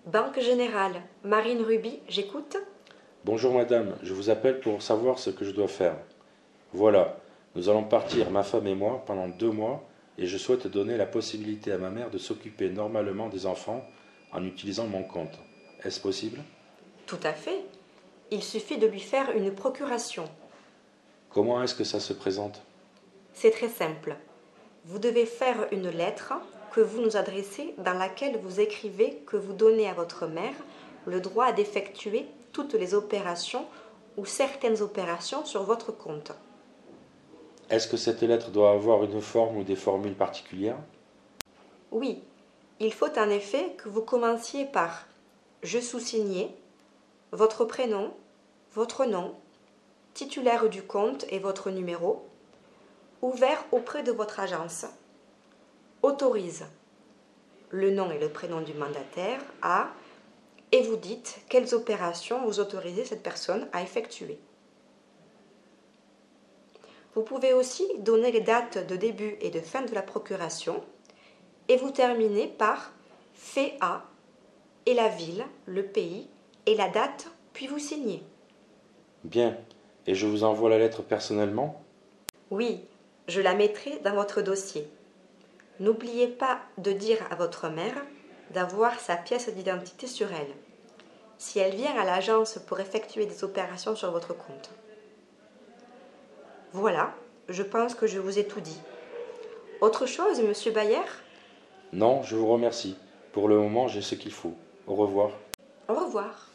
Banque Générale, Marine Ruby, j'écoute. Bonjour madame, je vous appelle pour savoir ce que je dois faire. Voilà, nous allons partir, ma femme et moi, pendant 2 mois, et je souhaite donner la possibilité à ma mère de s'occuper normalement des enfants en utilisant mon compte. Est-ce possible? Tout à fait. Il suffit de lui faire une procuration. Comment est-ce que ça se présente? C'est très simple. Vous devez faire une lettre que vous nous adressez dans laquelle vous écrivez que vous donnez à votre mère le droit d'effectuer toutes les opérations ou certaines opérations sur votre compte. Est-ce que cette lettre doit avoir une forme ou des formules particulières? Oui, il faut en effet que vous commenciez par je sous-signé, votre prénom, votre nom, titulaire du compte et votre numéro, ouvert auprès de votre agence, autorise le nom et le prénom du mandataire à et vous dites quelles opérations vous autorisez cette personne à effectuer. Vous pouvez aussi donner les dates de début et de fin de la procuration et vous terminez par fait à et la ville, le pays et la date, puis vous signez. Bien, et je vous envoie la lettre personnellement? Oui, je la mettrai dans votre dossier. N'oubliez pas de dire à votre mère d'avoir sa pièce d'identité sur elle, si elle vient à l'agence pour effectuer des opérations sur votre compte. Voilà, je pense que je vous ai tout dit. Autre chose, monsieur Bayer? Non, je vous remercie. Pour le moment, j'ai ce qu'il faut. Au revoir. Au revoir.